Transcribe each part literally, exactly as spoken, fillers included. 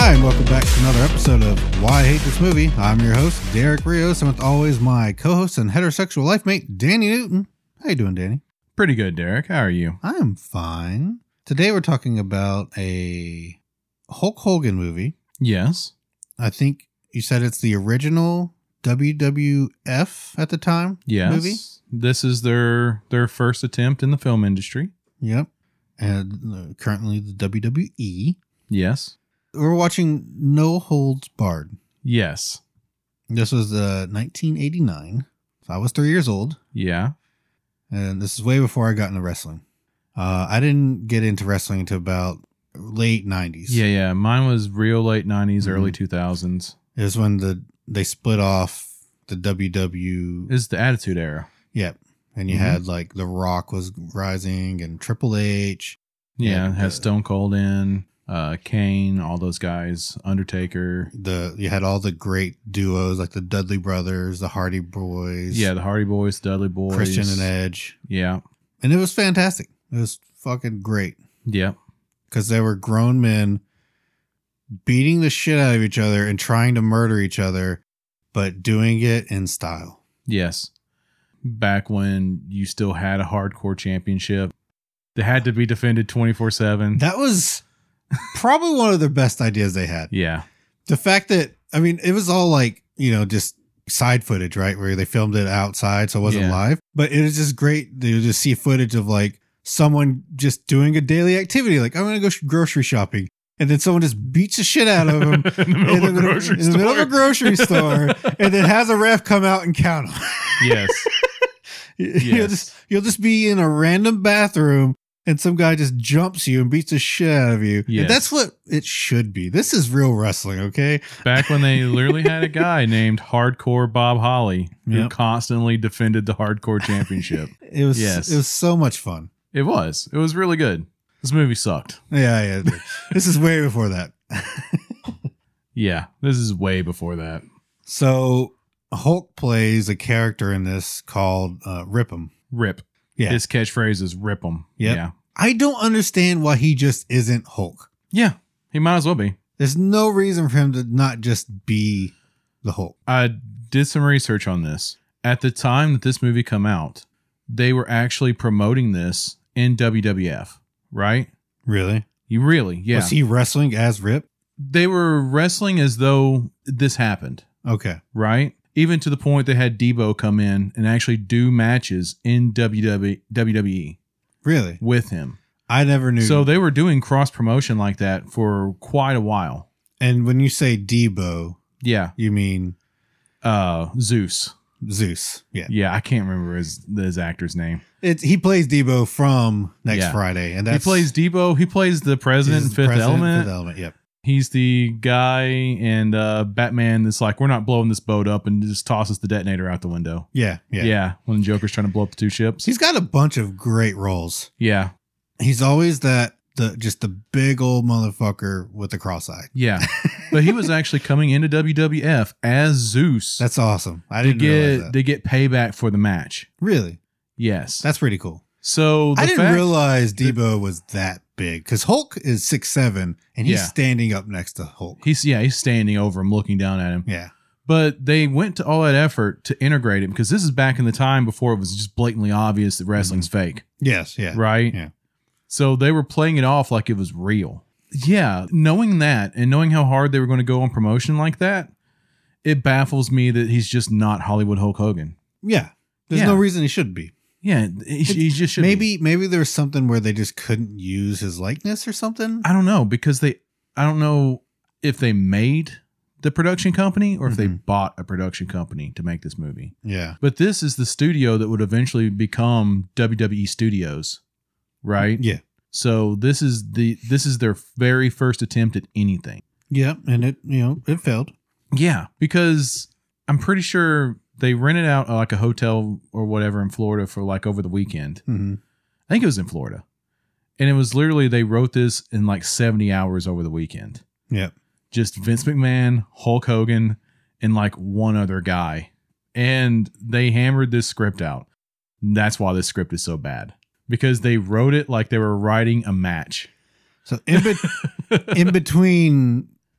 Hi, and welcome back to another episode of Why I Hate This Movie. I'm your host, Derek Rios, and with always my co-host and heterosexual life mate, Danny Newton. How you doing, Danny? Pretty good, Derek. How are you? I am fine. Today we're talking about a Hulk Hogan movie. Yes. I think you said it's the original W W F at the time Yes. movie. This is their their first attempt in the film industry. Yep. And uh, currently the W W E. Yes. We're watching No Holds Barred. Yes. This was uh, nineteen eighty-nine. So I was three years old. Yeah. And this is way before I got into wrestling. Uh, I didn't get into wrestling until about late nineties. Yeah, yeah. Mine was real late nineties, Mhm. early two thousands. It was when the they split off the W W. It's the Attitude Era. Yep. And you Mhm. had like The Rock was rising and Triple H. Yeah, And, it had uh, Stone Cold in, uh, Kane, all those guys, Undertaker. The you had all the great duos like the Dudley Brothers, the Hardy Boys. Yeah, the Hardy Boys, Dudley Boys. Christian and Edge. Yeah. And it was fantastic. It was fucking great. Yeah. Because they were grown men beating the shit out of each other and trying to murder each other, but doing it in style. Yes. Back when you still had a hardcore championship. They had to be defended twenty-four seven. That was probably one of the best ideas they had. Yeah. The fact that, I mean, it was all like, you know, just side footage, right? Where they filmed it outside, so it wasn't Yeah. live. But it was just great to just see footage of like someone just doing a daily activity. Like, I'm going to go sh- grocery shopping. And then someone just beats the shit out of them in the middle of a grocery in the middle of a store. grocery store, and then has a ref come out and count them. Yes. You'll Yes. just you'll just be in a random bathroom, and some guy just jumps you and beats the shit out of you. Yes. And that's what it should be. This is real wrestling, okay? Back when they literally had a guy named Hardcore Bob Holly who Yep. constantly defended the Hardcore Championship. It was Yes. it was so much fun. It was. It was really good. This movie sucked. Yeah, yeah. it did. This is way before that. Yeah, this is way before that. So Hulk plays a character in this called uh, Rip 'em. Rip. Yeah. His catchphrase is rip 'em. Yep. Yeah. I don't understand why he just isn't Hulk. Yeah. He might as well be. There's no reason for him to not just be the Hulk. I did some research on this. At the time that this movie come out, they were actually promoting this in W W F, right? Really? You really, yeah. Was he wrestling as Rip? They were wrestling as though this happened, Okay. right? Even to the point they had Debo come in and actually do matches in W W E Really? with him. I never knew. So they were doing cross promotion like that for quite a while. And when you say Debo, Yeah. you mean Uh, Zeus. Zeus. Yeah. Yeah, I can't remember his his actor's name. It's he plays Debo from Next Yeah. Friday, and that's he plays Debo. He plays the president in he's the Fifth president in Element. Fifth Element. Yep. He's the guy in uh, Batman that's like, we're not blowing this boat up, and just tosses the detonator out the window. Yeah. Yeah. Yeah, when Joker's trying to blow up the two ships. He's got a bunch of great roles. Yeah, He's always that the just the big old motherfucker with the cross-eyed. yeah. But he was actually coming into W W F as Zeus That's awesome. I to didn't realize get that. to get payback for the match. Really? Yes, That's pretty cool. so. The I didn't fact- realize Debo was that big because Hulk is six seven and he's Yeah. standing up next to Hulk. He's yeah, he's standing over him, looking down at him. Yeah. But they went to all that effort to integrate him because this is back in the time before it was just blatantly obvious that wrestling's fake, Yes. Yeah. right? Yeah. So they were playing it off like it was real. Yeah, knowing that and knowing how hard they were going to go on promotion like that, it baffles me that he's just not Hollywood Hulk Hogan. Yeah. There's Yeah. no reason he should be. Yeah, he, he just should be. Maybe maybe there's something where they just couldn't use his likeness or something. I don't know because they, I don't know if they made the production company or if they Mhm. bought a production company to make this movie. Yeah. But this is the studio that would eventually become W W E Studios, right? Yeah. So this is the this is their very first attempt at anything. Yeah. And it, you know, it failed. Yeah, because I'm pretty sure they rented out uh, like a hotel or whatever in Florida for like over the weekend. Mm-hmm. I think it was in Florida. And it was literally, they wrote this in like seventy hours over the weekend. Yeah. Just Vince McMahon, Hulk Hogan, and like one other guy. And they hammered this script out. And that's why this script is so bad. Because they wrote it like they were writing a match. So in, be- in between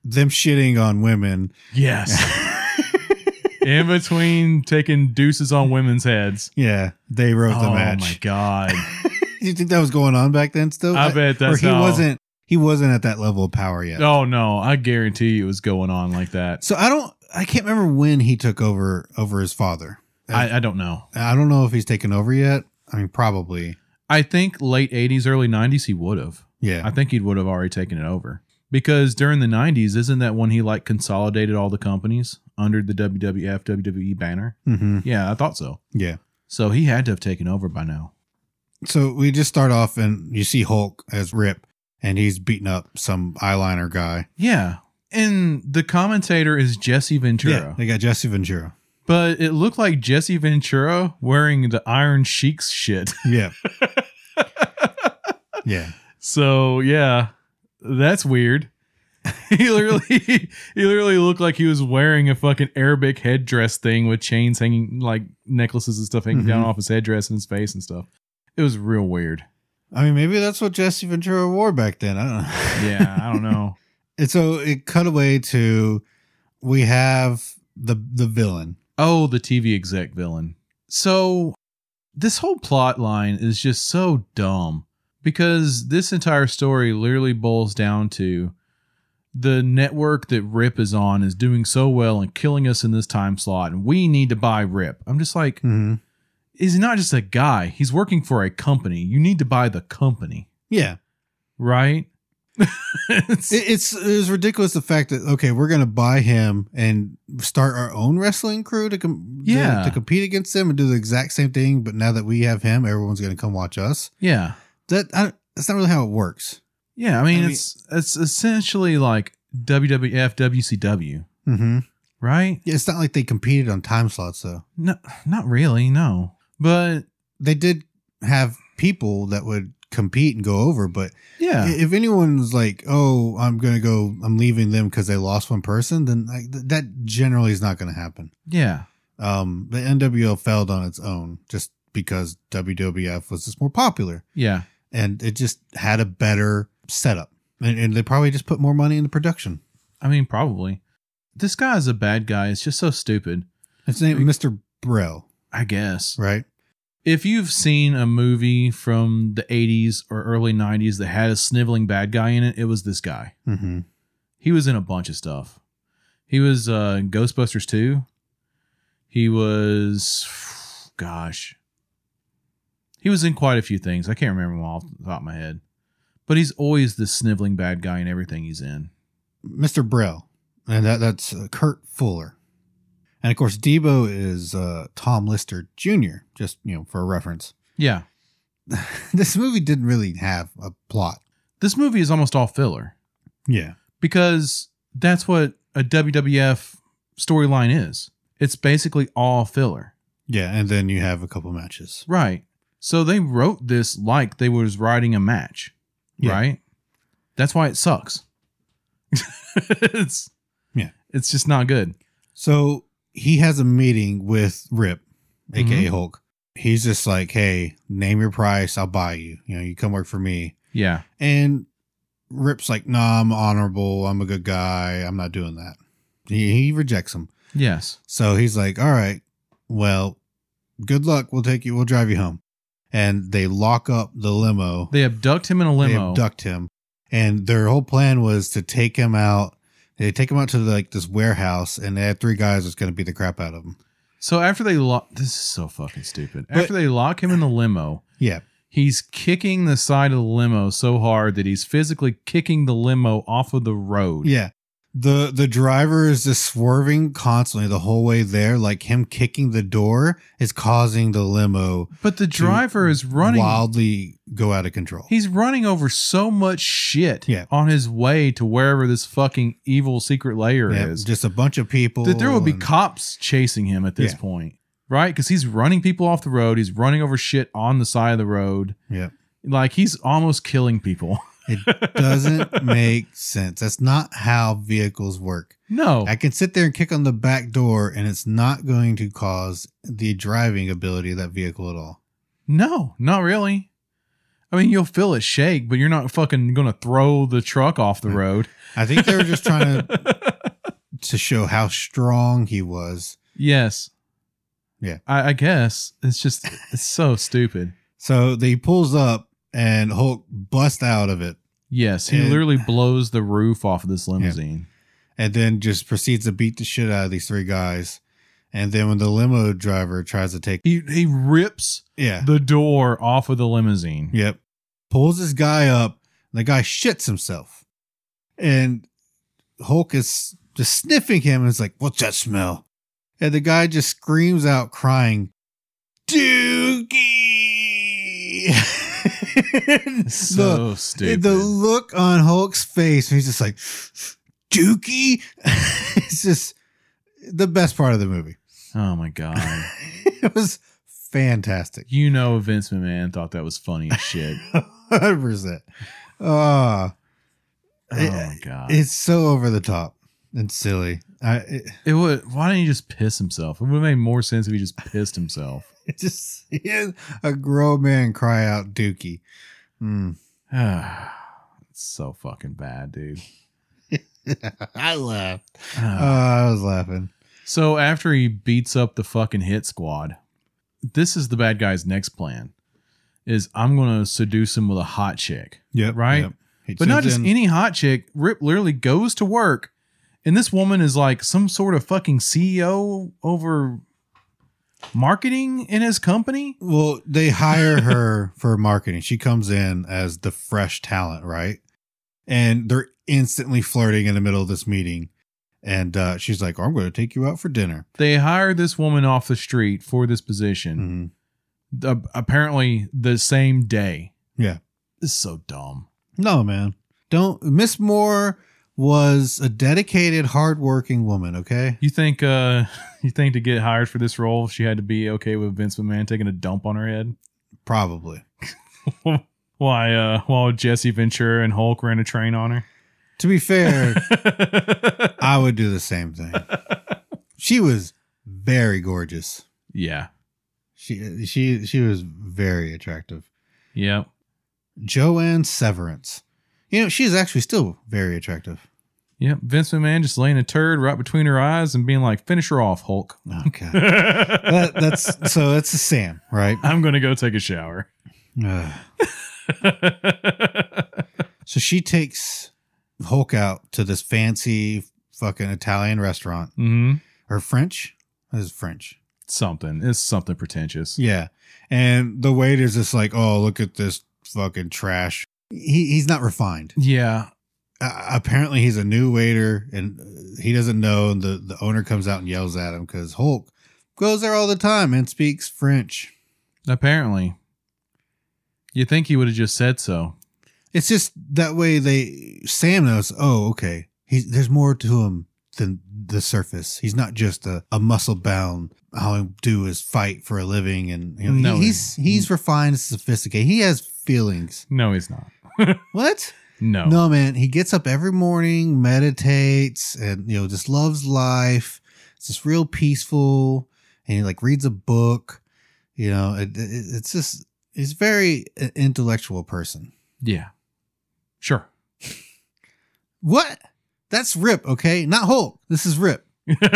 them shitting on women. Yes. In between taking deuces on women's heads. Yeah, they wrote the oh match. Oh my God. Do you think that was going on back then still? I bet that's Or he how- wasn't he wasn't at that level of power yet. Oh no, I guarantee you it was going on like that. So I don't I can't remember when he took over over his father. I, I don't know. I don't know if he's taken over yet. I mean, probably. I think late eighties, early nineties, he would have. Yeah. I think he would have already taken it over. Because during the nineties, isn't that when he like consolidated all the companies under the W W F, W W E banner? Mm-hmm. Yeah, I thought so. Yeah. So he had to have taken over by now. So we just start off and you see Hulk as Rip and he's beating up some eyeliner guy. Yeah. And the commentator is Jesse Ventura. Yeah, they got Jesse Ventura. But it looked like Jesse Ventura wearing the Iron Sheik's shit. Yeah. Yeah. So, yeah, that's weird. He literally he literally looked like he was wearing a fucking Arabic headdress thing with chains hanging, like necklaces and stuff hanging Mm-hmm. down off his headdress and his face and stuff. It was real weird. I mean, maybe that's what Jesse Ventura wore back then. I don't know. Yeah, I don't know. And so it cut away to we have the the villain. Oh, the T V exec villain. So this whole plot line is just so dumb because this entire story literally boils down to the network that Rip is on is doing so well and killing us in this time slot, and we need to buy Rip. I'm just like, Mm-hmm. he's not just a guy. He's working for a company. You need to buy the company, Yeah. right? It's- It, it's it's ridiculous the fact that okay, we're gonna buy him and start our own wrestling crew to com- Yeah. to, to compete against him and do the exact same thing. But now that we have him, everyone's gonna come watch us. yeah. That I, that's not really how it works. Yeah. I mean, I mean- it's, it's essentially like W W F, W C W, Mm-hmm. right? Yeah, it's not like they competed on time slots though. No, not really. No, but They did have people that would compete and go over, but yeah, if anyone's like, "Oh, I'm gonna go, I'm leaving them because they lost one person," then like, th- that generally is not going to happen. yeah, Um, the N W O failed on its own just because W W F was just more popular yeah. and it just had a better setup, and, and they probably just put more money into production. I mean, probably. This guy is a bad guy. It's just so stupid. His name, Mister Brell, I guess. right? If you've seen a movie from the eighties or early nineties that had a sniveling bad guy in it, it was this guy. Mm-hmm. He was in a bunch of stuff. He was uh, in Ghostbusters two. He was, gosh, he was in quite a few things. I can't remember them all off the top of my head. But he's always the sniveling bad guy in everything he's in. Mister Brell, and that that's uh, Kurt Fuller. And of course, Debo is uh, Tom Lister Junior, just, you know, for a reference. Yeah. This movie didn't really have a plot. This movie is almost all filler Yeah. because that's what a W W F storyline is. It's basically all filler. Yeah. And then you have a couple matches. Right. So they wrote this like they was writing a match. Yeah. Right. That's why it sucks. it's Yeah. It's just not good. So he has a meeting with Rip, aka Mhm. Hulk. He's just like, "Hey, name your price. I'll buy you. You know, you come work for me." Yeah. And Rip's like, "Nah, I'm honorable. I'm a good guy. I'm not doing that." He, he rejects him. Yes. So he's like, "All right, well, good luck. We'll take you. We'll drive you home." And they lock up the limo. They abduct him in a They limo. abduct him, and their whole plan was to take him out. They take him out to like this warehouse, and they had three guys that's going to beat the crap out of him. So after they lock, this is so fucking stupid. But- After they lock him in the limo, Yeah, he's kicking the side of the limo so hard that he's physically kicking the limo off of the road. yeah. the The driver is just swerving constantly the whole way there. Like him kicking the door is causing the limo But the to driver is running. wildly go out of control. He's running over so much shit Yeah. on his way to wherever this fucking evil secret layer Yeah, is. just a bunch of people. That there will be and- cops chasing him at this Yeah. point, right? Because he's running people off the road. He's running over shit on the side of the road. Yeah. Like he's almost killing people. It doesn't make sense. That's not how vehicles work. No. I can sit there and kick on the back door, and it's not going to cause the driving ability of that vehicle at all. No, not really. I mean, you'll feel it shake, but you're not fucking going to throw the truck off the road. I think they were just trying to to show how strong he was. Yes. Yeah. I, I guess. It's just, it's so stupid. So he pulls up and Hulk busts out of it. Yes. He and, literally blows the roof off of this limousine. Yeah. And then just proceeds to beat the shit out of these three guys. And then when the limo driver tries to take... He, he rips yeah. the door off of the limousine. Yep. Pulls this guy up. And the guy shits himself. And Hulk is just sniffing him. And it's like, what's that smell? And the guy just screams out crying, Dookie! So the, stupid. The look on Hulk's face, he's just like, Dookie? It's just the best part of the movie. Oh my God. It was fantastic. You know Vince McMahon thought that was funny as shit. one hundred percent. Oh, Oh it, my God. It's so over the top and silly. I, it, It would. Why didn't he just piss himself? It would have made more sense if he just pissed himself. it just he had a grown man cry out Dookie. Mm. It's so fucking bad, dude. I laughed. Uh, Oh, I was laughing. so after he beats up the fucking hit squad, this is the bad guy's next plan. Is I'm going to seduce him with a hot chick. Yep. Right? Yep. He But not sends just in- any hot chick. Rip literally goes to work, and this woman is like some sort of fucking C E O over marketing in his company. Well, they hire her for marketing. She comes in as the fresh talent, right? And they're instantly flirting in the middle of this meeting. And uh, she's like, oh, I'm going to take you out for dinner. They hired this woman off the street for this position. Mm-hmm. Uh, apparently the same day. Yeah. This is so dumb. No, man. Don't. Miss Moore was a dedicated, hardworking woman, okay? You think uh you think to get hired for this role she had to be okay with Vince McMahon taking a dump on her head? Probably. Why uh while Jesse Ventura and Hulk ran a train on her? To be fair, I would do the same thing. She was very gorgeous. Yeah. She she she was very attractive. Yep. Joanne Severance. You know, she's actually still very attractive. Yep. Vince McMahon just laying a turd right between her eyes and being like, finish her off, Hulk. Okay. that, that's so it's a Sam, right? I'm gonna go take a shower. Ugh. So she takes Hulk out to this fancy fucking Italian restaurant. Mm-hmm. Or French? This is French. Something. It's something pretentious. Yeah. And the waiter's just like, oh, look at this fucking trash. He He's not refined. Yeah. Uh, apparently he's a new waiter and he doesn't know. And the, the owner comes out and yells at him because Hulk goes there all the time and speaks French. Apparently. You think he would have just said so. It's just that way they, Sam knows, oh, okay. He's, there's more to him than the surface. He's not just a, a muscle bound. All he do is fight for a living. And you know, No, he, he's, he's refined, sophisticated. He has feelings. No, he's not. What? No. No, man. He gets up every morning, meditates, and, you know, just loves life. It's just real peaceful. And he like reads a book. You know, it, it, it's just, he's a very intellectual person. Yeah. Sure. What? That's Rip, okay? Not Hulk. This is Rip.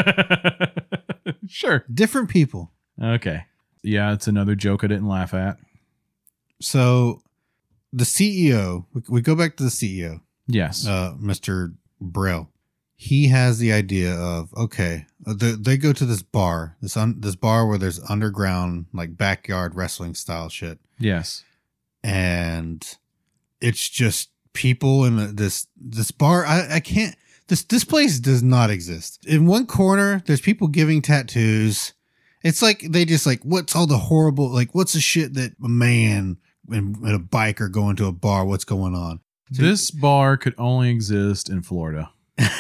Sure. Different people. Okay. Yeah, it's another joke I didn't laugh at. So the C E O, we, we go back to the C E O, Yes. uh, Mister Brill. He has the idea of, okay, uh, they, they go to this bar, this un, this bar where there's underground, like backyard wrestling style shit. yes. And it's just people in this, this bar. I, I can't, this, this place does not exist. In one corner, there's people giving tattoos. It's like, they just like, what's all the horrible, like, what's the shit that a man and, and a biker go into a bar? What's going on? So This bar could only exist in Florida.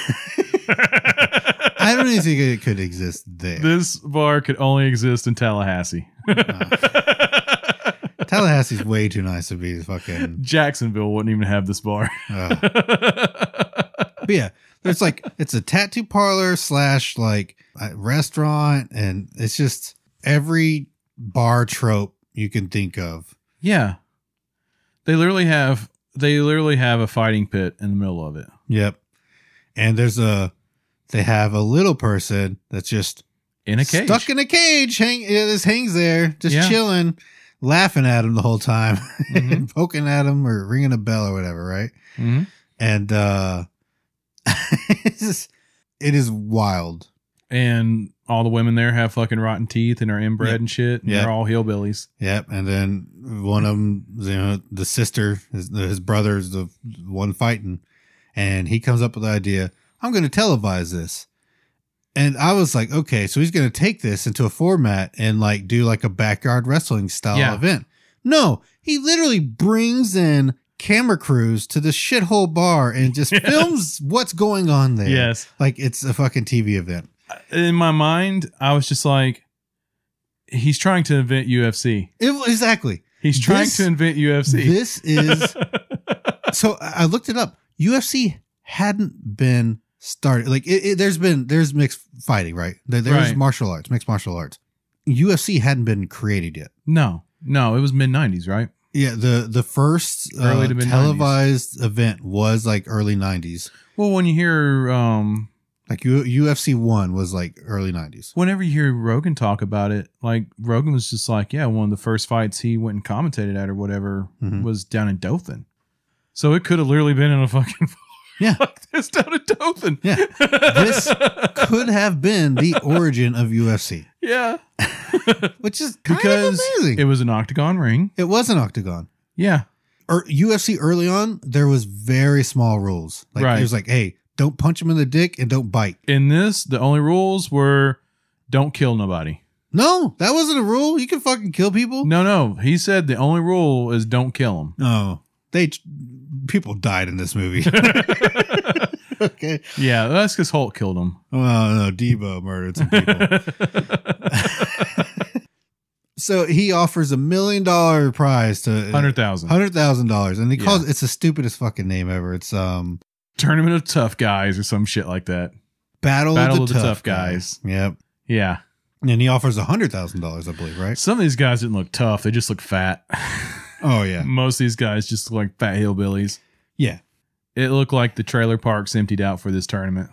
I don't even think it could exist there. This bar could only exist in Tallahassee. Tallahassee's way too nice to be fucking. Jacksonville wouldn't even have this bar. Uh. But yeah, there's like, it's a tattoo parlor slash like a restaurant, and it's just every bar trope you can think of. Yeah. They literally have they literally have a fighting pit in the middle of it. Yep. And there's a they have a little person that's just In a cage. stuck in a cage. Hang, it just hangs there, just Yeah. chilling, laughing at him the whole time, Mhm. poking at him or ringing a bell or whatever, right? Mhm. And uh, it's just, it is wild. And all the women there have fucking rotten teeth and are inbred Yep. and shit. And Yep. they're all hillbillies. Yep. And then one of them, you know, the sister, his, his brother's the one fighting, and he comes up with the idea, I'm going to televise this. And I was like, okay, so he's going to take this into a format and like do like a backyard wrestling style Yeah. event. No, he literally brings in camera crews to the shithole bar and just Yes. films what's going on there. Yes. Like it's a fucking T V event. In my mind, I was just like, he's trying to invent U F C. It, exactly. He's trying This- to invent U F C. This is so I I looked it up. U F C hadn't been started. Like it, it, there's been there's mixed fighting, right? There, there's Right. martial arts, mixed martial arts. U F C hadn't been created yet. no, no, it was mid nineties, right? Yeah, the the first Early uh, to mid-nineties. televised event was like early nineties. Well, when you hear, um, Like U, UFC one was like early nineties. whenever you hear Rogan talk about it, like Rogan was just like, yeah, one of the first fights he went and commentated at or whatever Mhm. was down in Dothan. So it could have literally been in a fucking Yeah. like this down in Dothan. Yeah. This could have been the origin of U F C, yeah, which is kind because of amazing. it was an octagon ring. It was an octagon. Yeah, Or U F C early on, there was very small rules. Like Right. it was like, hey, don't punch him in the dick and don't bite. in this, the only rules were don't kill nobody. No, that wasn't a rule. You can fucking kill people. No, no, he said the only rule is don't kill them. No, they people died in this movie. Okay. Yeah, that's because Hulk killed him. Well, no, Debo murdered some people. So he offers a million dollar prize to Hundred thousand. hundred thousand dollars, and he Yeah. calls it's the stupidest fucking name ever. It's um Tournament of Tough Guys or some shit like that. Battle, Battle of the, Tough, Guys. Guys. Yep. Yeah. And he offers a hundred thousand dollars, I believe, right? Some of these guys didn't look tough. They just look fat. Oh yeah, Most of these guys just look like fat hillbillies. yeah. It looked like the trailer parks emptied out for this tournament.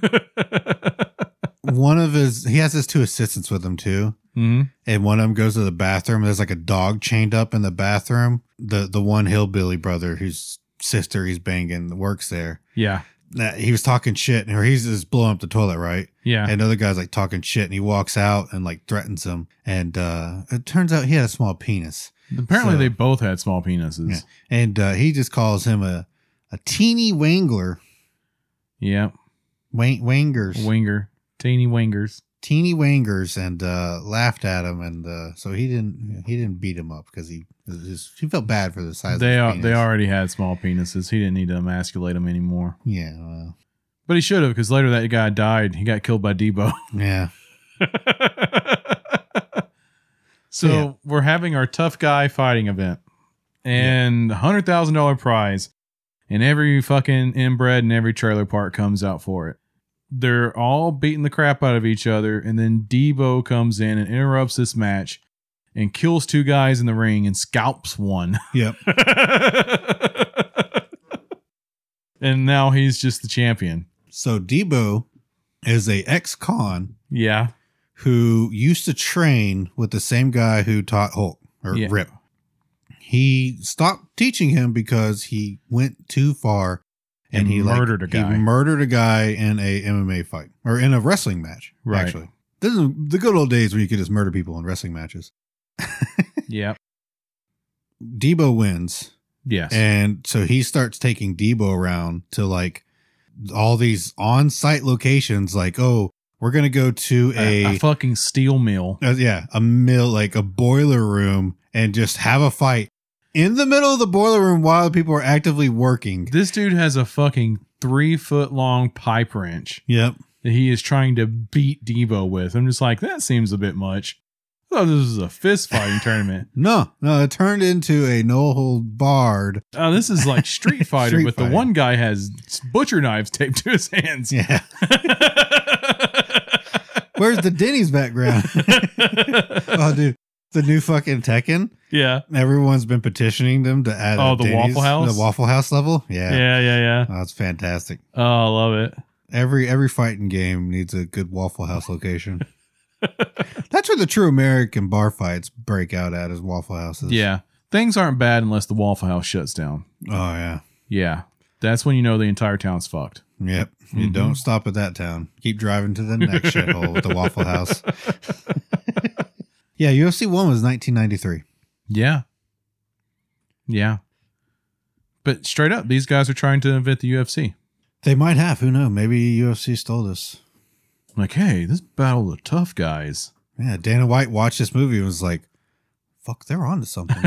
One of his he has his two assistants with him too. hmm And one of them goes to the bathroom. There's like a dog chained up in the bathroom. The the one hillbilly brother whose sister he's banging works there. Yeah. That he was talking shit, or he's just blowing up the toilet, right? Yeah. And another guy's like talking shit, and he walks out and like threatens him. And uh it turns out he had a small penis. Apparently So- they both had small penises. Yeah. And uh, he just calls him a a teeny wangler, Yeah. wang, wangers, Winger. Teeny wingers. teeny wangers, and uh, laughed at him. And uh, so he didn't he didn't beat him up because he his, he felt bad for the size. They of are, his they penis. already had small penises. He didn't need to emasculate them anymore. Yeah, well, But he should have, because later that guy died. He got killed by Debo. yeah. So Yeah. we're having our tough guy fighting event, and a hundred thousand dollar prize, and every fucking inbred and every trailer park comes out for it. They're all beating the crap out of each other, and then Debo comes in and interrupts this match and kills two guys in the ring and scalps one. Yep. And now he's just the champion. So Debo is a ex-con Yeah. who used to train with the same guy who taught Hulk or Yeah. Rip. He stopped teaching him because he went too far and, And he murdered like, a guy. He murdered a guy in a M M A fight or in a wrestling match. Right. Actually, this is the good old days where you could just murder people in wrestling matches. Yeah. Debo wins. Yes. And so he starts taking Debo around to like all these on-site locations. Like, oh, we're gonna go to a, a, a fucking steel mill. uh, yeah, a mill, like a boiler room, and just have a fight in the middle of the boiler room while people are actively working. This dude has a fucking three foot long pipe wrench Yep. that he is trying to beat Debo with. I'm just like, that seems a bit much. I thought this was a fist fighting tournament. No, no, it turned into a no hold barred. Oh, this is like Street Fighter, Street but Fighter. the one guy has butcher knives taped to his hands. Yeah. Where's the Denny's background? Oh, dude. the new fucking Tekken. Yeah. Everyone's been petitioning them to add. Oh, a the Denny's, Waffle House? the Waffle House level. Yeah, Yeah, yeah, yeah. oh, it's fantastic. Oh, I love it. Every every fighting game needs a good Waffle House location. That's where the true American bar fights break out at, is Waffle Houses. Yeah. Things aren't bad unless the Waffle House shuts down. Oh yeah. Yeah. That's when you know the entire town's fucked. Yep. You Mhm. don't stop at that town. Keep driving to the next shithole with the Waffle House. Yeah, U F C one was nineteen ninety-three. Yeah. Yeah. But straight up, these guys are trying to invent the U F C. They might have. Who knows? Maybe U F C stole this. Like, hey, this battle of the tough guys. Yeah, Dana White watched this movie and was like, fuck, they're on to something.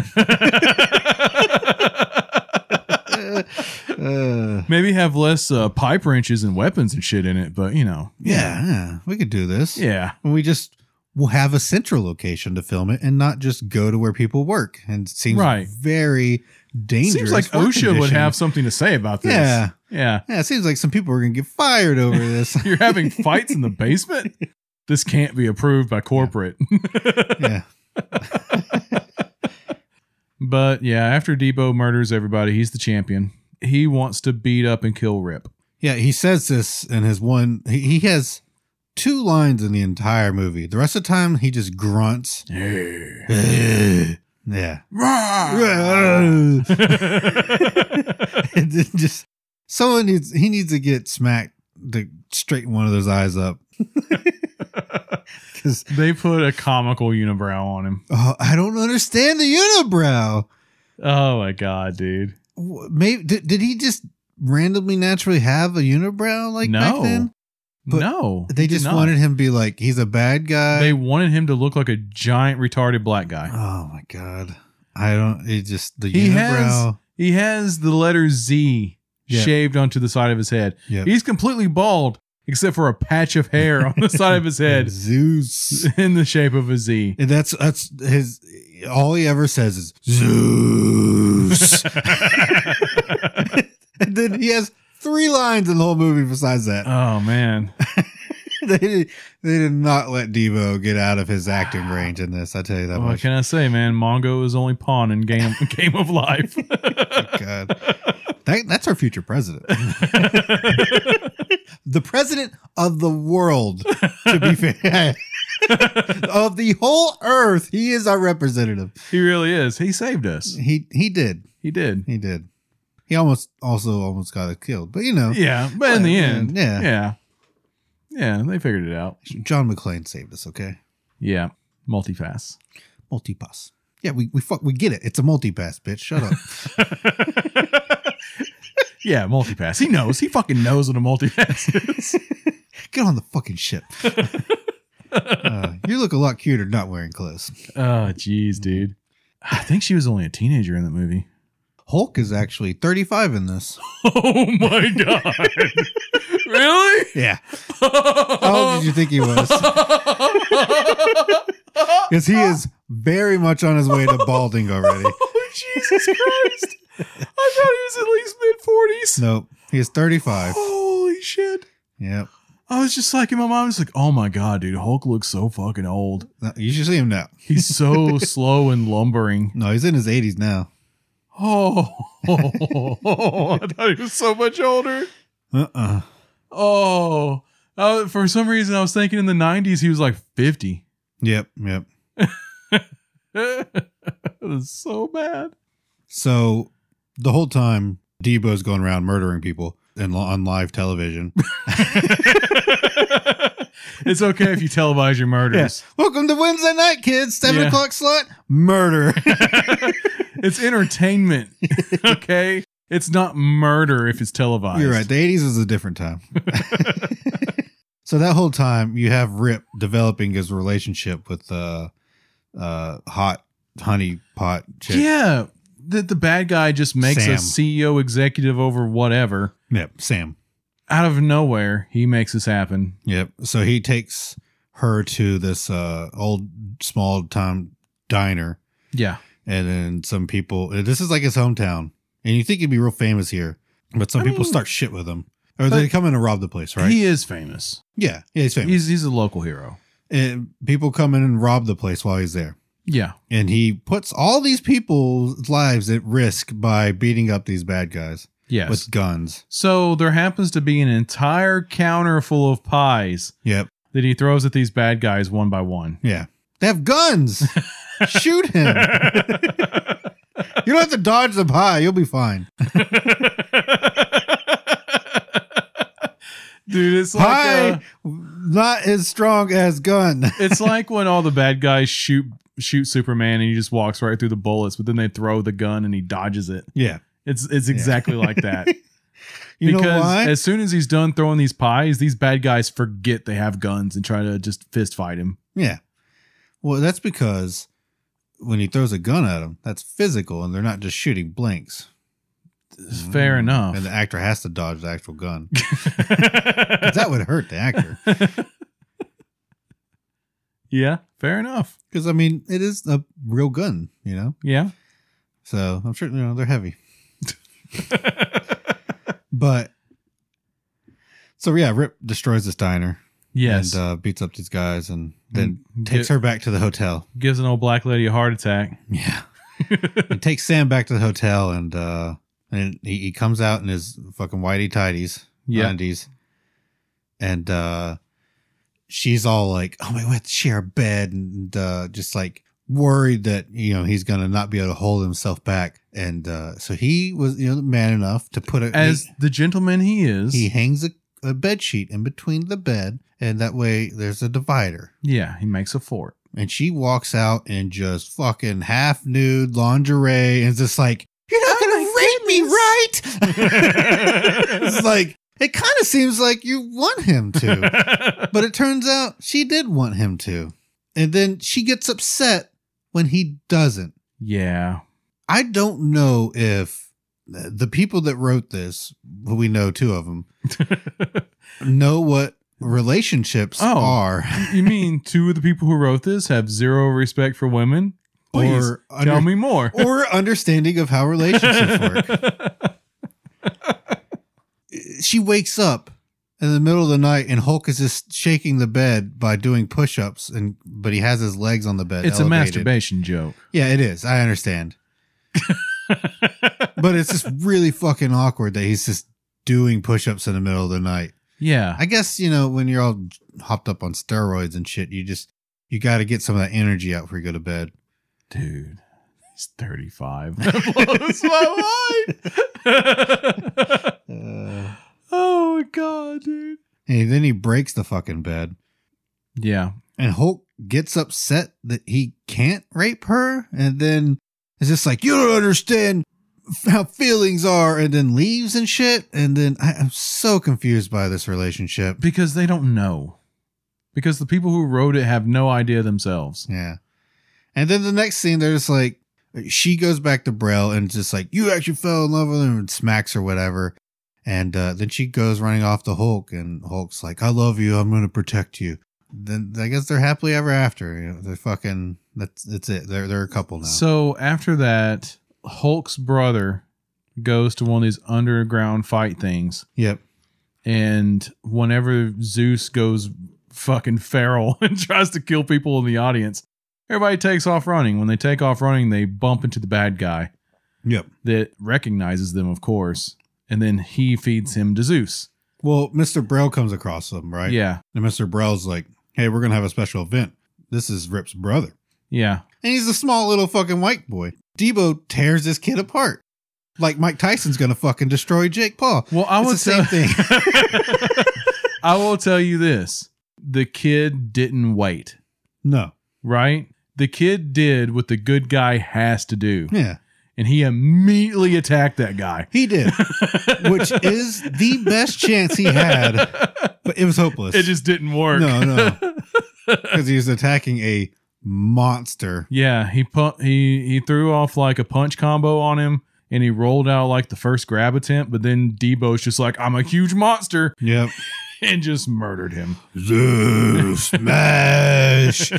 uh, Maybe have less uh, pipe wrenches and weapons and shit in it, but you know. yeah, yeah, we could do this. Yeah. We just will have a central location to film it and not just go to where people work. And it seems Right. very dangerous. Seems like work OSHA would condition. have something to say about this. Yeah. Yeah. Yeah, it seems like some people are going to get fired over this. You're having fights in the basement? This can't be approved by corporate. Yeah. But yeah, after Debo murders everybody, he's the champion. He wants to beat up and kill Rip. Yeah, he says this in his one. He, he has two lines in the entire movie. The rest of the time, he just grunts. Yeah. And then just someone needs he needs to get smacked to straighten one of those eyes up. Because They put a comical unibrow on him. oh, I don't understand the unibrow. Oh my god, dude. Wh- Maybe did, did he just randomly naturally have a unibrow like back No. then? But No. They he did just not. wanted him to be like he's a bad guy. They wanted him to look like a giant retarded black guy. Oh my god! I don't. It just the He has unibrow. he has the letter Z Yeah. shaved onto the side of his head. Yep. He's completely bald except for a patch of hair on the side of his head Zeus. in the shape of a Z. And that's that's his. All he ever says is Zeus. And then he has three lines in the whole movie besides that. Oh man. they did, they did not let Devo get out of his acting range in this. I tell you that What much. can I say, man? Mongo is only pawn in game game of life. God. That, that's our future president. The president of the world, to be fair. Of the whole earth. He is our representative. He really is. He saved us. He he did. He did. He did. He almost also almost got killed. But you know, Yeah, but in the end, Yeah. yeah, yeah, they figured it out. John McClane saved us, okay? Yeah, multipass. Multipass. Yeah, we we fuck we get it. It's a multipass, bitch. Shut up. Yeah, multipass. He knows. He fucking knows what a multipass is. Get on the fucking ship. Uh, you look a lot cuter not wearing clothes. Oh, jeez, dude. I think she was only a teenager in that movie. Hulk is actually thirty-five in this. Oh my god! Really? Yeah. How old did you think he was? Because he is very much on his way to balding already. Oh, Jesus Christ! I thought he was at least mid forties. Nope. He is thirty-five. Holy shit! Yep. I was just like in my mind, I was like, "Oh my god, dude, Hulk looks so fucking old. No, you should see him now. He's so slow and lumbering." No, he's in his eighties now. Oh, I thought he was so much older. Uh-uh. Oh, uh, for some reason, I was thinking in the nineties he was like fifty. Yep, yep. That is so bad. So the whole time, Debo's going around murdering people and on live television. It's okay if you televise your murders. Yeah. Welcome to Wednesday night, kids. Seven Yeah. o'clock slot. Murder. It's entertainment. Okay, it's not murder if it's televised. You're right. The eighties was a different time. So that whole time, you have Rip developing his relationship with uh, uh, hot honey pot chick. Yeah, the the bad guy just makes Sam. a C E O executive over whatever. Yep. Sam. Out of nowhere, he makes this happen. Yep. So he takes her to this uh, old small town diner. Yeah. And then some people, this is like his hometown. And you think he'd be real famous here. But some I people mean- start shit with him. Or they come in and rob the place, right? He is famous. yeah. Yeah, he's famous. He's he's a local hero. And people come in and rob the place while he's there. Yeah. And he puts all these people's lives at risk by beating up these bad guys Yes. with guns. So there happens to be an entire counter full of pies Yep. that he throws at these bad guys one by one. Yeah. They have guns. Shoot him. You don't have to dodge the pie. You'll be fine. Dude, it's Pie, like uh, not as strong as gun. it's like when all the bad guys shoot shoot Superman and he just walks right through the bullets, but then they throw the gun and he dodges it. Yeah. It's it's exactly like that. You because know why? as soon as he's done throwing these pies, these bad guys forget they have guns and try to just fist fight him. Yeah. Well, that's because when he throws a gun at them, that's physical and they're not just shooting blanks. Fair Mm. enough. And the actor has to dodge the actual gun. 'Cause that would hurt the actor. Yeah, fair enough. Because, I mean, it is a real gun, you know? Yeah. So I'm sure, you know, they're heavy. But, so yeah, Rip destroys this diner. Yes. And uh, beats up these guys and then And takes get- her back to the hotel. Gives an old black lady a heart attack. Yeah. And takes Sam back to the hotel and uh, and he, he comes out in his fucking whitey tighties, Yeah. undies. And uh, she's all like, oh, my, we have to share a bed and uh, just like worried that, you know, he's going to not be able to hold himself back. And uh, so he was, you know, man enough to put it As he, the gentleman he is. he hangs a, a bed sheet in between the bed. And that way there's a divider. yeah, he makes a fort. And she walks out in just fucking half nude lingerie and is just like, you're not going to rape me, right? It's like, it kind of seems like you want him to. But it turns out she did want him to. And then she gets upset when he doesn't. Yeah. I don't know if the people that wrote this, who we know two of them, know what relationships Oh. are. You mean two of the people who wrote this have zero respect for women? Please Or tell under- me more. or understanding of how relationships work. She wakes up in the middle of the night and Hulk is just shaking the bed by doing push-ups, and but he has his legs on the bed. It's a elevated. masturbation joke. Yeah, it is. I understand. But it's just really fucking awkward that he's just doing push-ups in the middle of the night. Yeah. I guess, you know, when you're all hopped up on steroids and shit, you just, you got to get some of that energy out before you go to bed. Dude, he's thirty-five. That blows my mind. Uh, Oh my God, dude. and then he breaks the fucking bed. Yeah. And Hulk gets upset that he can't rape her. And then it's just like, you don't understand how feelings are. And then leaves and shit. And then I, I'm so confused by this relationship. Because they don't know. Because the people who wrote it have no idea themselves. Yeah. And then the next scene, they're just like, she goes back to Braille and just like, you actually fell in love with him, and smacks or whatever. And uh, then she goes running off to Hulk, and Hulk's like, I love you. I'm going to protect you. Then I guess they're happily ever after. You know, they're fucking, that's, that's it. They're, they're a couple now. So after that, Hulk's brother goes to one of these underground fight things. Yep. And whenever Zeus goes fucking feral and tries to kill people in the audience, everybody takes off running. When they take off running, they bump into the bad guy Yep. that recognizes them, of course. And then he feeds him to Zeus. Well, Mister Braille comes across them, right? Yeah. And Mister Braille's like, hey, we're going to have a special event. This is Rip's brother. Yeah. And he's a small little fucking white boy. Debo tears this kid apart. Like Mike Tyson's going to fucking destroy Jake Paul. Well, I will It's the same tell- thing. I will tell you this. The kid didn't wait, No. right? The kid did what the good guy has to do. Yeah. And he immediately attacked that guy. He did. Which is the best chance he had. But it was hopeless. It just didn't work. No, no. Because he was attacking a monster. Yeah, he pu- he he threw off like a punch combo on him, and he rolled out like the first grab attempt, but then Debo's just like, I'm a huge monster, Yep. and just murdered him. Zeus smash.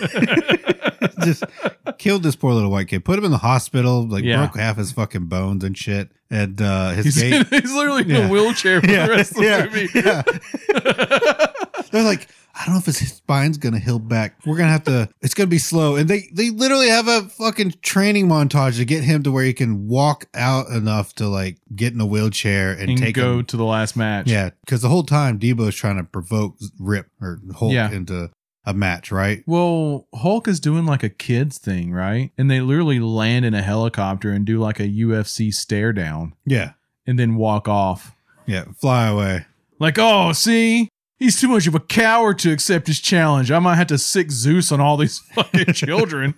Just killed this poor little white kid. Put him in the hospital. Like Yeah. broke half his fucking bones and shit. And uh, his He's, gait. he's literally in Yeah. a wheelchair for Yeah, the rest of the yeah, movie. yeah. They're like, I don't know if his spine's going to heal back. We're going to have to, it's going to be slow. And they, they literally have a fucking training montage to get him to where he can walk out enough to like get in a wheelchair and, And take go him. to the last match. Yeah. Cause the whole time Debo's trying to provoke Rip or Hulk Yeah. into a match, right? Well, Hulk is doing like a kids thing, right? And they literally land in a helicopter and do like a U F C stare down Yeah. and then walk off. Yeah. Fly away. Like, oh, see? He's too much of a coward to accept his challenge. I might have to sick Zeus on all these fucking children.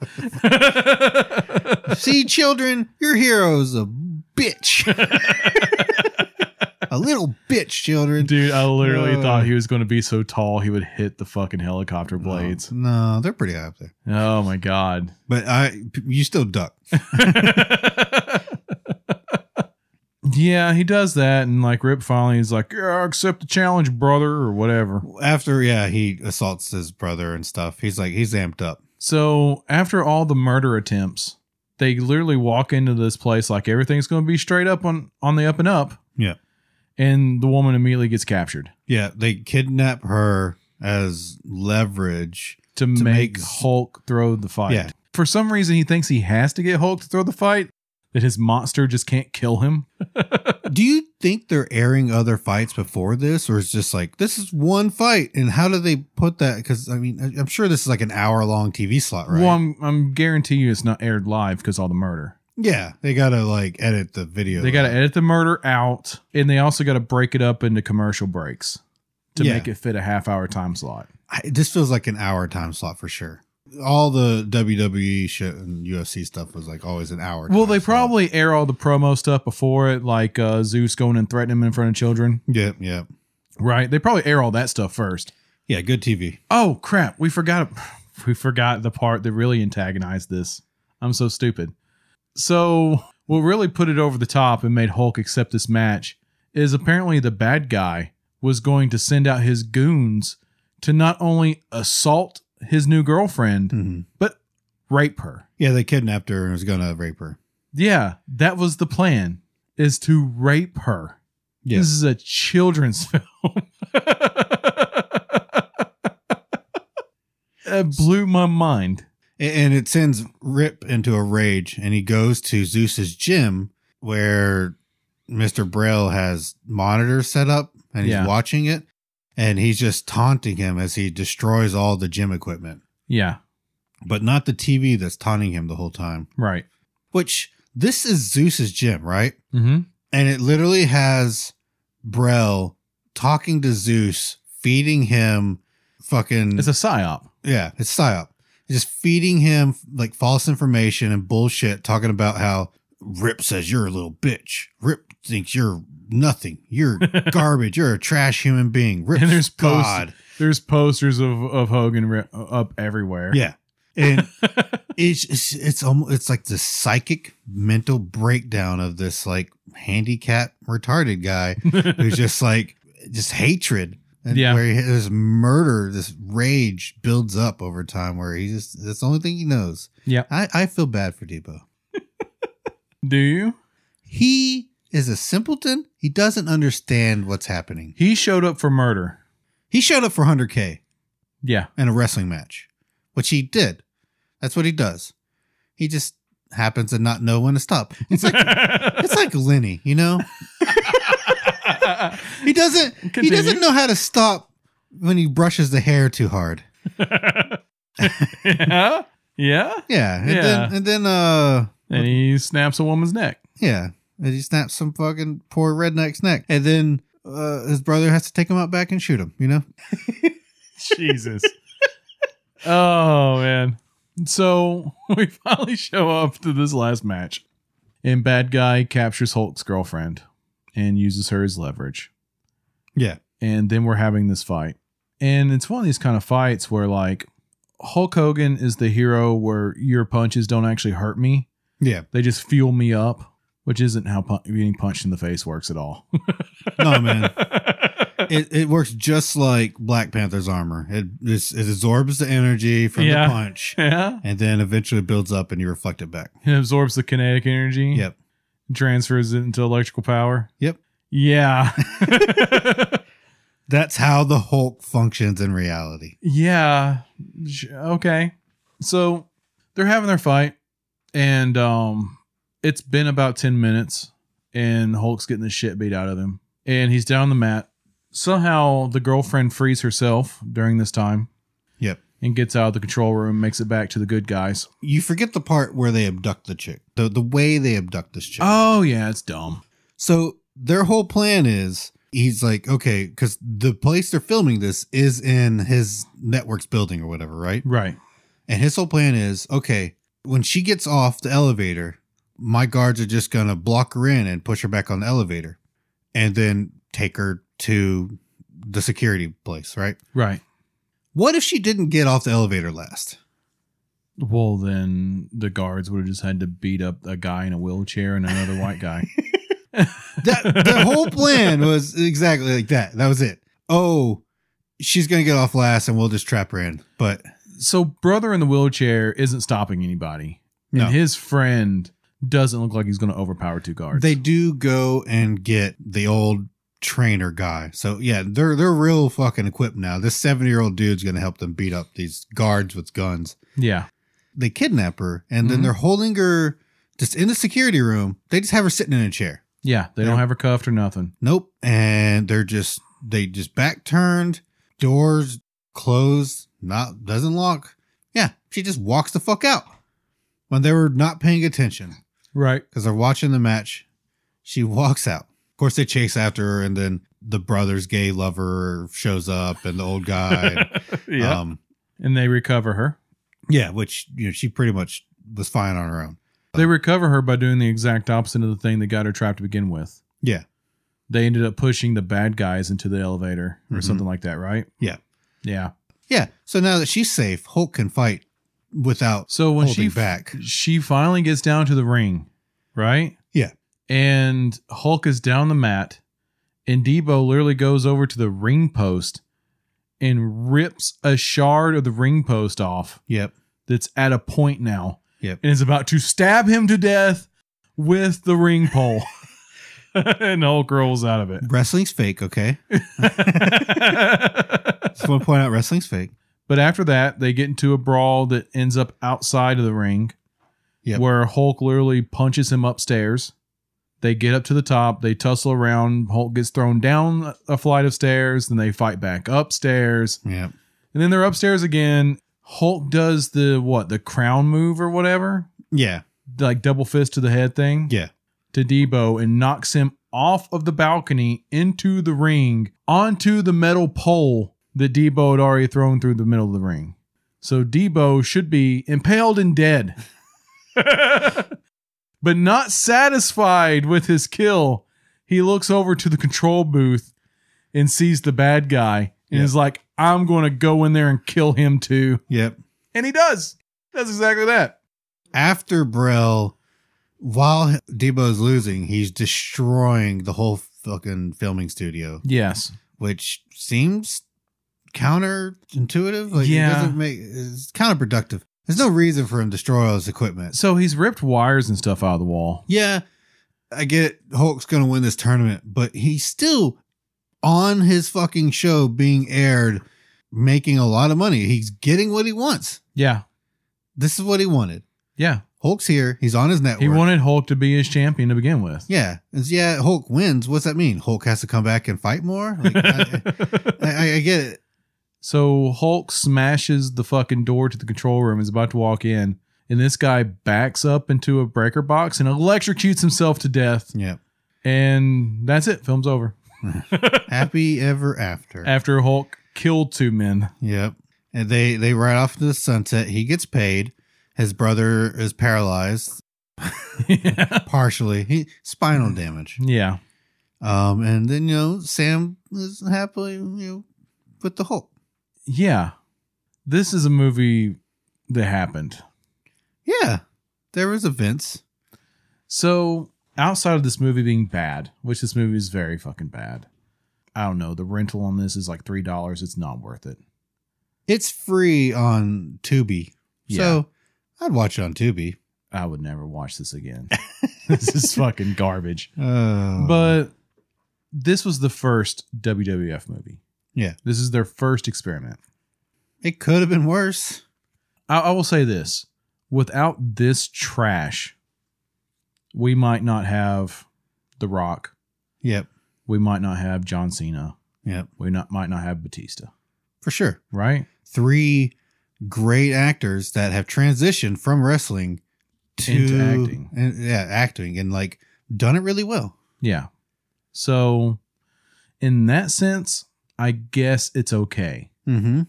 See, children, your hero's a bitch. A little bitch, children. Dude, I literally Uh. thought he was going to be so tall he would hit the fucking helicopter blades. No, no, they're pretty high up there. Oh my God. But I, you still duck. Yeah, he does that. And like Rip finally is like, yeah, accept the challenge, brother, or whatever. After, yeah, he assaults his brother and stuff. He's like, he's amped up. So after all the murder attempts, they literally walk into this place like everything's going to be straight up on, on the up and up. Yeah. And the woman immediately gets captured Yeah, they kidnap her as leverage. to, To make make- Hulk throw the fight. Yeah. For some reason, he thinks he has to get Hulk to throw the fight, that his monster just can't kill him. Do you think they're airing other fights before this, or is just like, this is one fight? And how do they put that? Because, I mean, I- I'm sure this is like an hour long T V slot, right? Well, I'm, I'm guarantee you it's not aired live because all the murder. Yeah, they got to like edit the video. They got to edit the murder out, and they also got to break it up into commercial breaks to Yeah. make it fit a half hour time slot. I, this feels like an hour time slot for sure. All the W W E shit and U F C stuff was like always an hour. Well, time they slot. probably air all the promo stuff before it, like uh, Zeus going and threatening him in front of children, Yeah, yeah, right? They probably air all that stuff first. yeah. Good T V. Oh crap, we forgot we forgot the part that really antagonized this. I'm so stupid. So what really put it over the top and made Hulk accept this match is apparently the bad guy was going to send out his goons to not only assault his new girlfriend, Mm-hmm. but rape her. Yeah, they kidnapped her and was gonna rape her. Yeah, that was the plan, is to rape her. Yeah. This is a children's film. It blew my mind. And it sends Rip into a rage, and he goes to Zeus's gym where Mister Braille has monitors set up, and he's Yeah. watching it, and he's just taunting him as he destroys all the gym equipment, Yeah, but not the T V that's taunting him the whole time. right. Which this is Zeus's gym, right? Mm-hmm. And it literally has Braille talking to Zeus, feeding him fucking It's a psyop. yeah, it's psyop. Just feeding him like false information and bullshit, talking about how Rip says you're a little bitch. Rip thinks you're nothing. You're garbage. You're a trash human being. Rip's And there's post- God. There's posters of, of Hogan ri- up everywhere. Yeah, and it's it's it's almost it's like the psychic mental breakdown of this like handicapped retarded guy who's just like just hatred. And Yeah. where he, this murder, this rage builds up over time where he just, that's the only thing he knows. Yeah. I, I feel bad for Debo. Do you? He is a simpleton. He doesn't understand what's happening. He showed up for murder. He showed up for one hundred K Yeah. in a wrestling match, which he did. That's what he does. He just happens to not know when to stop. It's like, it's like Lenny, you know? He doesn't, he Continue. doesn't know how to stop when he brushes the hair too hard. Yeah. Yeah. Yeah. And Yeah. then, and then, uh, And he snaps a woman's neck. yeah. And he snaps some fucking poor redneck's neck. And then uh, his brother has to take him out back and shoot him, you know? Jesus. Oh, man. So we finally show up to this last match. And bad guy captures Hulk's girlfriend and uses her as leverage. Yeah. And then we're having this fight. And it's one of these kind of fights where, like, Hulk Hogan is the hero where your punches don't actually hurt me. Yeah. They just fuel me up, which isn't how pu- being punched in the face works at all. No, man. It, it works just like Black Panther's armor. It, it's, it absorbs the energy from Yeah. the punch Yeah. and then eventually builds up and you reflect it back. It absorbs the kinetic energy. Yep. Transfers it into electrical power. Yep. Yeah. That's how the Hulk functions in reality. Yeah. Okay. So they're having their fight, and um, it's been about ten minutes, and Hulk's getting the shit beat out of him, and he's down on the mat. Somehow the girlfriend frees herself during this time. Yep. And gets out of the control room, makes it back to the good guys. You forget the part where they abduct the chick. The the way they abduct this chick. Oh, yeah, it's dumb. So their whole plan is, he's like, okay, because the place they're filming this is in his network's building or whatever, right? Right. And his whole plan is, okay, when she gets off the elevator, my guards are just going to block her in and push her back on the elevator and then take her to the security place, right? Right. What if she didn't get off the elevator last? Well, then the guards would have just had to beat up a guy in a wheelchair and another white guy. that the whole plan was exactly like that. That was it. Oh, she's going to get off last and we'll just trap her in. But so brother in the wheelchair isn't stopping anybody. No. And his friend doesn't look like he's going to overpower two guards. They do go and get the old trainer guy. So yeah, they're they're real fucking equipped now. This seventy year old dude's gonna help them beat up these guards with guns. Yeah. They kidnap her and Mm-hmm. then they're holding her just in the security room. They just have her sitting in a chair. Yeah. They Yeah. don't have her cuffed or nothing. Nope. And they're just they just back turned, doors closed, not doesn't lock. Yeah, she just walks the fuck out when they were not paying attention. Right. Because they're watching the match. She walks out. Of course, they chase after her, and then the brother's gay lover shows up, and the old guy. Yeah. Um, And they recover her. yeah, which you know she pretty much was fine on her own. They recover her by doing the exact opposite of the thing that got her trapped to begin with. Yeah, They ended up pushing the bad guys into the elevator or Mhm. something like that, right? yeah, Yeah. yeah. So now that she's safe, Hulk can fight without. So when Holding she back. she finally gets down to the ring, right? Yeah. And Hulk is down the mat, and Debo literally goes over to the ring post and rips a shard of the ring post off Yep. that's at a point now. Yep. And is about to stab him to death with the ring pole. And Hulk rolls out of it. Wrestling's fake, okay? Just want to point out wrestling's fake. But after that, they get into a brawl that ends up outside of the ring, Yep. where Hulk literally punches him upstairs. They get up to the top. They tussle around. Hulk gets thrown down a flight of stairs. Then they fight back upstairs. Yep. And then they're upstairs again. Hulk does the, what, the crown move or whatever? Yeah. Like double fist to the head thing? Yeah. To Debo and knocks him off of the balcony into the ring onto the metal pole that Debo had already thrown through the middle of the ring. So Debo should be impaled and dead. But not satisfied with his kill, he looks over to the control booth and sees the bad guy and Yep. is like, I'm going to go in there and kill him too. Yep. And he does. That's exactly that. After Brell, while Debo's losing, he's destroying the whole fucking filming studio, Yes. which seems counterintuitive. Like, Yeah. it doesn't make it's counterproductive. There's no reason for him to destroy all his equipment. So he's ripped wires and stuff out of the wall. Yeah, I get it. Hulk's going to win this tournament, but he's still on his fucking show being aired, making a lot of money. He's getting what he wants. Yeah. This is what he wanted. Yeah. Hulk's here. He's on his network. He wanted Hulk to be his champion to begin with. Yeah. It's, yeah, Hulk wins. What's that mean? Hulk has to come back and fight more? Like, I, I, I get it. So Hulk smashes the fucking door to the control room, is about to walk in, and this guy backs up into a breaker box and electrocutes himself to death. Yeah. And that's it. Film's over. Happy ever after. After Hulk killed two men. Yep. And they, they ride off to the sunset. He gets paid. His brother is paralyzed. Yeah. Partially. He spinal damage. Yeah. Um, and then, you know, Sam is happily, you know, with the Hulk. Yeah. This is a movie that happened. Yeah. There was events. So outside of this movie being bad, which this movie is very fucking bad, I don't know. The rental on this is like three dollars. It's not worth it. It's free on Tubi. Yeah. So I'd watch it on Tubi. I would never watch this again. This is fucking garbage. Uh, But this was the first W W F movie. Yeah. This is their first experiment. It could have been worse. I, I will say this. Without this trash, we might not have The Rock. Yep. We might not have John Cena. Yep. We not might not have Batista. For sure. Right? Three great actors that have transitioned from wrestling to Into acting. And, yeah, acting and like done it really well. Yeah. So in that sense, I guess it's okay. Mm-hmm.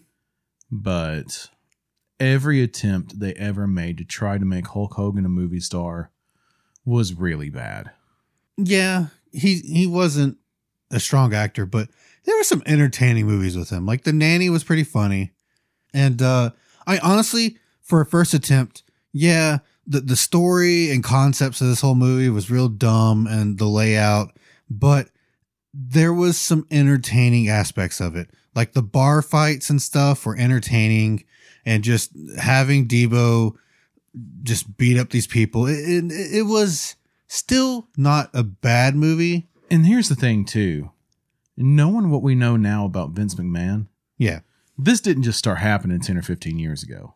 But every attempt they ever made to try to make Hulk Hogan a movie star was really bad. Yeah, he he wasn't a strong actor, but there were some entertaining movies with him. Like The Nanny was pretty funny. And uh, I honestly, for a first attempt, yeah, the, the story and concepts of this whole movie was real dumb and the layout, but there was some entertaining aspects of it. Like the bar fights and stuff were entertaining, and just having Debo just beat up these people. It, it, it was still not a bad movie. And here's the thing too. Knowing what we know now about Vince McMahon, Yeah. this didn't just start happening ten or fifteen years ago.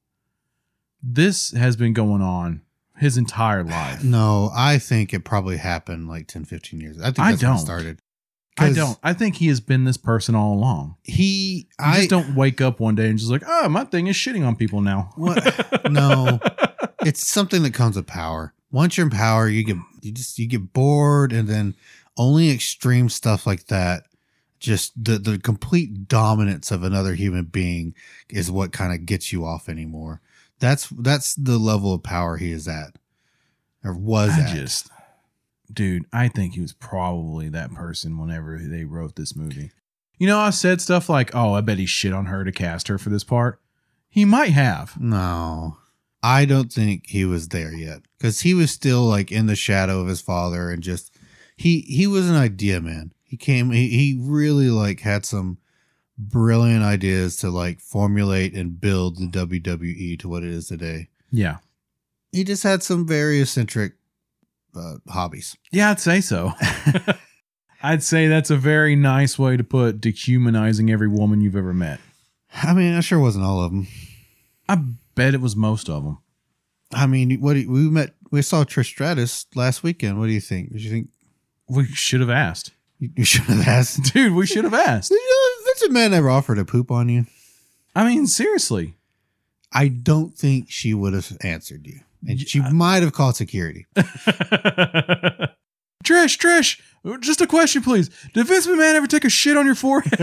This has been going on his entire life. No, I think it probably happened like ten, fifteen years. I think I that's when it don't. started. I 'Cause don't. I think he has been this person all along. He, You I just don't wake up one day and just like, oh, my thing is shitting on people now. What? No, it's something that comes with power. Once you're in power, you get you just you get bored, and then only extreme stuff like that, just the the complete dominance of another human being, is what kind of gets you off anymore. That's that's the level of power he is at, or was I at. just, dude, I think he was probably that person whenever they wrote this movie. You know, I said stuff like, oh, I bet he shit on her to cast her for this part. He might have. No, I don't think he was there yet, because he was still like in the shadow of his father, and just he he was an idea man. He came, he, he really like had some brilliant ideas to like formulate and build the W W E to what it is today. Yeah. He just had some very eccentric uh, hobbies. Yeah, I'd say so. I'd say that's a very nice way to put dehumanizing every woman you've ever met. I mean, I sure wasn't all of them. I bet it was most of them. I mean, what do you, we met, we saw Trish Stratus last weekend. What do you think? Did you think We should have asked. you, you should have asked? Dude, we should have asked. Vince McMahon never offered to poop on you. I mean, seriously. I don't think she would have answered you. And she Yeah. might have called security. Trish, Trish, just a question, please. Did Vince McMahon ever take a shit on your forehead?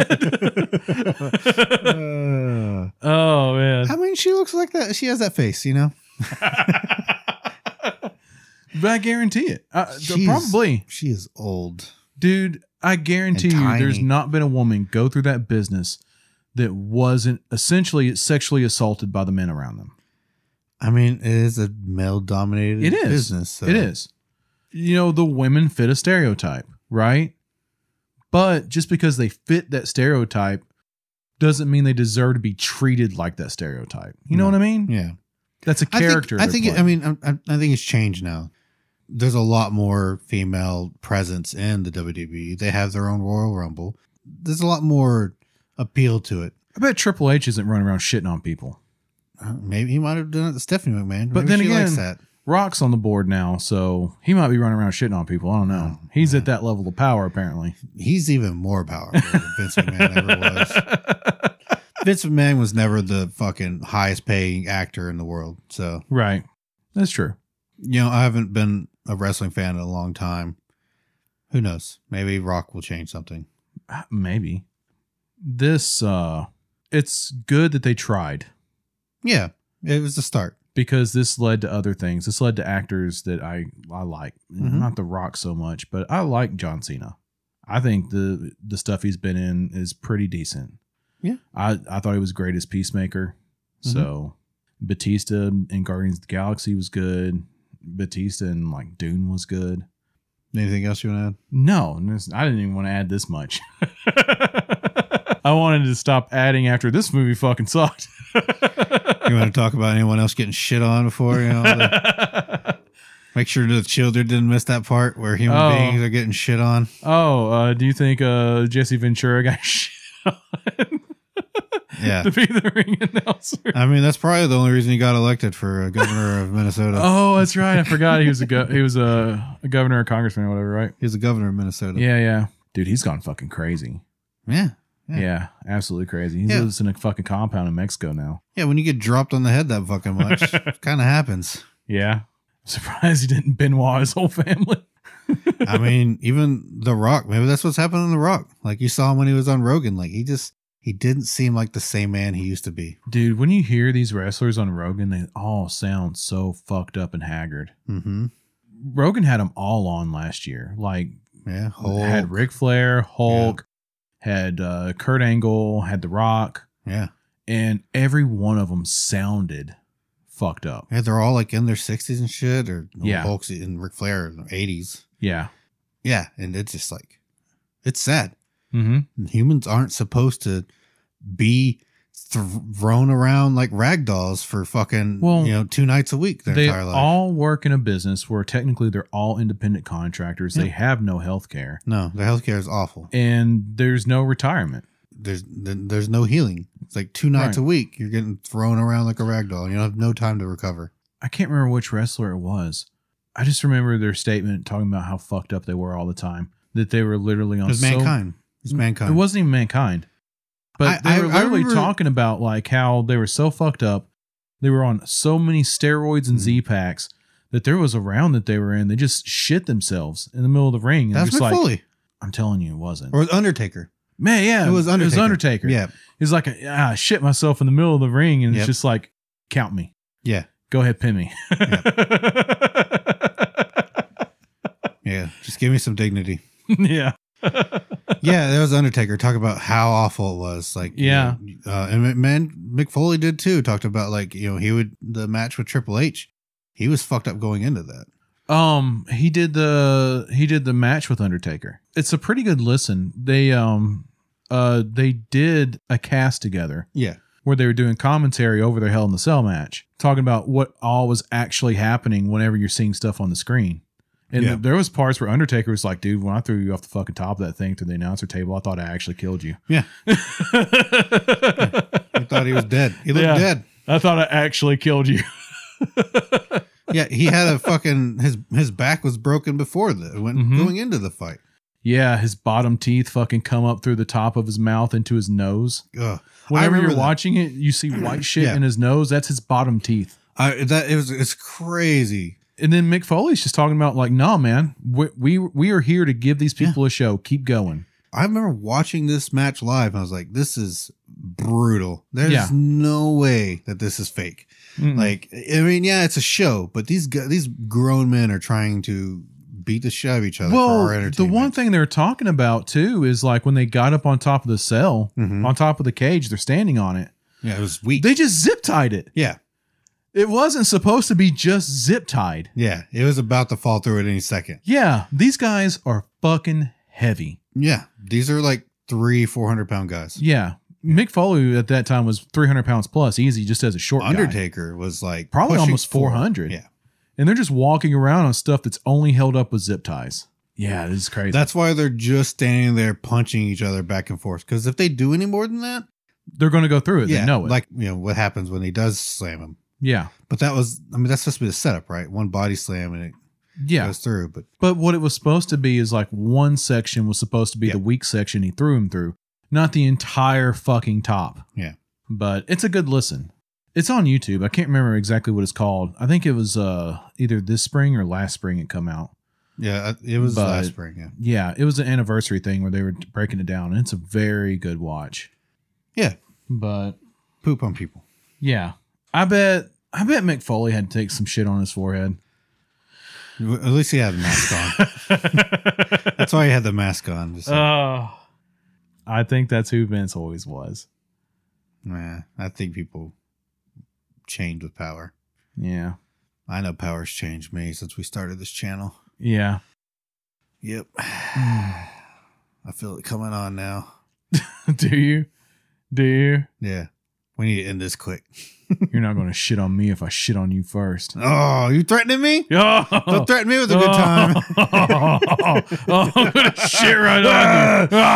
Uh, Oh, man. I mean, she looks like that. She has that face, you know? But I guarantee it. Uh, She's- probably. She is old. Dude, I guarantee And you tiny. there's not been a woman go through that business that wasn't essentially sexually assaulted by the men around them. I mean, it is a male dominated It is. business. So. It is. You know, the women fit a stereotype, right? But just because they fit that stereotype doesn't mean they deserve to be treated like that stereotype. You know No. what I mean? Yeah. That's a character. I they're think, I, think it, I playing. mean, I, I think it's changed now. There's a lot more female presence in the W W E. They have their own Royal Rumble. There's a lot more appeal to it. I bet Triple H isn't running around shitting on people. Uh, maybe he might have done it to Stephanie McMahon. But Maybe then she again, likes that. Rock's on the board now, so he might be running around shitting on people. I don't know. Oh, He's yeah. at that level of power, apparently. He's even more powerful than Vince McMahon ever was. Vince McMahon was never the fucking highest paying actor in the world. So, Right. That's true. you know, I haven't been a wrestling fan in a long time. Who knows? Maybe Rock will change something. Uh, Maybe. This, uh, it's good that they tried Yeah, it was the start. because this led to other things. This led to actors that I, I like. Mhm. Not The Rock so much, but I like John Cena. I think the the stuff he's been in is pretty decent. Yeah. I, I thought he was great as Peacemaker. Mhm. So Batista in Guardians of the Galaxy was good. Batista in like Dune was good. Anything else you want to No, this- I didn't even want to add this much. I wanted to stop adding after this movie fucking sucked. add? You want to talk about anyone else getting shit on before? You know, the, make sure the children didn't miss that part where human Oh. beings are getting shit on. Oh, uh, do you think uh, Jesse Ventura got shit Yeah. To be the ring announcer. I mean, that's probably the only reason he got elected for uh, governor of Minnesota. Oh, that's right. I forgot he was a go- he was a, a governor or congressman or whatever, right? He's the governor of Minnesota. Yeah, yeah. Dude, he's gone fucking crazy. Yeah. Yeah, Yeah. absolutely crazy. He Yeah. lives in a fucking compound in Mexico now. Yeah, when you get dropped on the head that fucking much, it kind of happens. Yeah. I'm surprised he didn't Benoit his whole family. I mean, even The Rock, maybe that's what's happening to The Rock. Like you saw him when he was on Rogan. Like he just, he didn't seem like the same man he used to be. Dude, when you hear these wrestlers on Rogan, they all sound so fucked up and haggard. Mm-hmm. Rogan had them all on last year. Like, Yeah. Hulk. had Ric Flair, Hulk, had uh, Kurt Angle, had The Rock, Yeah. and every one of them sounded fucked up. Yeah, they're all like in their sixties and shit, or Yeah. Hulk's in Ric Flair in their eighties. Yeah. Yeah, and it's just like, it's sad. Mm-hmm. Humans aren't supposed to be th- thrown around like rag dolls for fucking, Well, you know, two nights a week their They entire life. all work in a business where technically they're all independent contractors. They Yeah. have no health care. No, their healthcare is awful. And there's no retirement. There's there's no healing. It's like two nights Right. a week you're getting thrown around like a rag doll. You don't have no time to recover. I can't remember which wrestler it was. I just remember their statement talking about how fucked up they were all the time. That they were literally on It's so- mankind. It's mankind. It wasn't even Mankind. But I- they I- were I literally remember- talking about like how they were so fucked up. They were on so many steroids and Mhm. Z-Packs that there was a round that they were in. They just shit themselves in the middle of the ring. And That's just Mick like, Foley I'm telling you, it wasn't. or Undertaker. Man, yeah. It was Undertaker. It was Undertaker. Yeah, He's like, ah, I shit myself in the middle of the ring. And Yep. it's just like, count me. yeah, Go ahead, pin me. yeah. Just give me some dignity. Yeah. Yeah, there was Undertaker talk about how awful it was. Like, Yeah. you know, uh, and man, Mick Foley did too. Talked about like, you know, he would the match with Triple H. He was fucked up going into that. Um, he did the he did the match with Undertaker. It's a pretty good listen. They um uh they did a cast together Yeah, where they were doing commentary over their Hell in the Cell match, talking about what all was actually happening whenever you're seeing stuff on the screen. And Yeah. there was parts where Undertaker was like, dude, when I threw you off the fucking top of that thing through the announcer table, I thought I actually killed you. yeah. He thought he was dead. He looked Yeah. dead. I thought I actually killed you. Yeah, he had a fucking his his back was broken before the when Mhm. going into the fight. Yeah, his bottom teeth fucking come up through the top of his mouth into his nose. Ugh. I Whenever remember you're that. watching it, you see white shit Yeah. in his nose. That's his bottom teeth. I that it was it's crazy. And then Mick Foley's just talking about like, no, man, we we, we are here to give these people a show. Keep going. I remember watching this match live and I was like, this is brutal. There's Yeah. no way that this is fake. Mm-mm. Like, I mean, yeah, it's a show, but these guys, these grown men are trying to beat the shit out of each other for well, our the entertainment. one thing they were talking about too is like when they got up on top of the cell, Mhm. on top of the cage, they're standing on it. Yeah, it was weak. They just zip tied it. yeah. It wasn't supposed to be just zip tied. Yeah. It was about to fall through at any second. Yeah, these guys are fucking heavy. Yeah. These are like three, four hundred pound guys. Yeah. Mick Foley at that time was three hundred pounds plus easy just as a short guy. Undertaker was like Probably pushing almost four hundred. Yeah. And they're just walking around on stuff that's only held up with zip ties. Yeah, this is crazy. That's why they're just standing there punching each other back and forth. Because if they do any more than that, they're going to go through it. yeah, They know it. like, you know, what happens when he does slam him. yeah. But that was, I mean, that's supposed to be the setup, right? One body slam and it Yeah. goes through. But But what it was supposed to be is like one section was supposed to be Yeah. the weak section he threw him through, not the entire fucking top. yeah, But it's a good listen. It's on YouTube. I can't remember exactly what it's called. I think it was uh, either this spring or last spring it come out. yeah, uh, it was But- last spring. Yeah, Yeah, it was an anniversary thing where they were breaking it down, and it's a very good watch. yeah, But poop on people. yeah, I bet I bet Mick Foley had to take some shit on his forehead. At least he had the mask on. That's why he had the mask on. Just like, Oh, I think that's who Vince always was. nah, I think people change with power. Yeah, I know power's changed me since we started this channel. yeah. Yep. I feel it coming on now. Do you? Do you? Yeah. We need to end this quick. You're not going to shit on me if I shit on you first. Oh, you threatening me? Oh, Don't threaten me with a good time. oh, oh, oh, I'm going to shit right on you.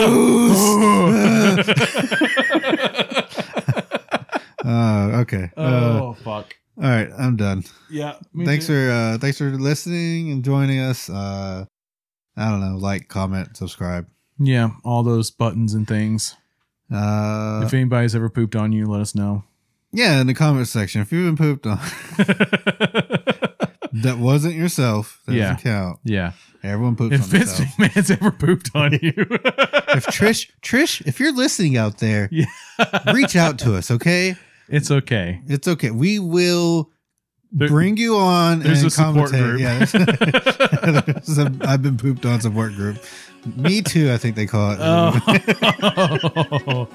Zeus. uh, okay. Oh, uh, fuck. All right, I'm done. Yeah. Thanks too. for uh, thanks for listening and joining us. Uh, I don't know, like, comment, subscribe. Yeah, all those buttons and things. Uh, If anybody's ever pooped on you, let us know. Yeah, in the comment section. If you've been pooped on, that wasn't yourself. That Yeah. doesn't count. Yeah. Everyone poops If on Vince themselves. McMahon's ever pooped on you. If Trish, Trish, if you're listening out there, Yeah. reach out to us, okay? It's okay. It's okay. We will There- bring you on there's and a support commentate. group. Yeah, there's, there's a I've been pooped on support group. Me too, I think they call it. Oh,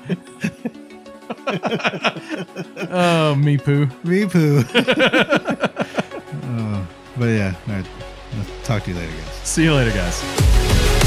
oh me poo. Me poo. Oh, but yeah, all right. I'll talk to you later, guys. See you later, guys.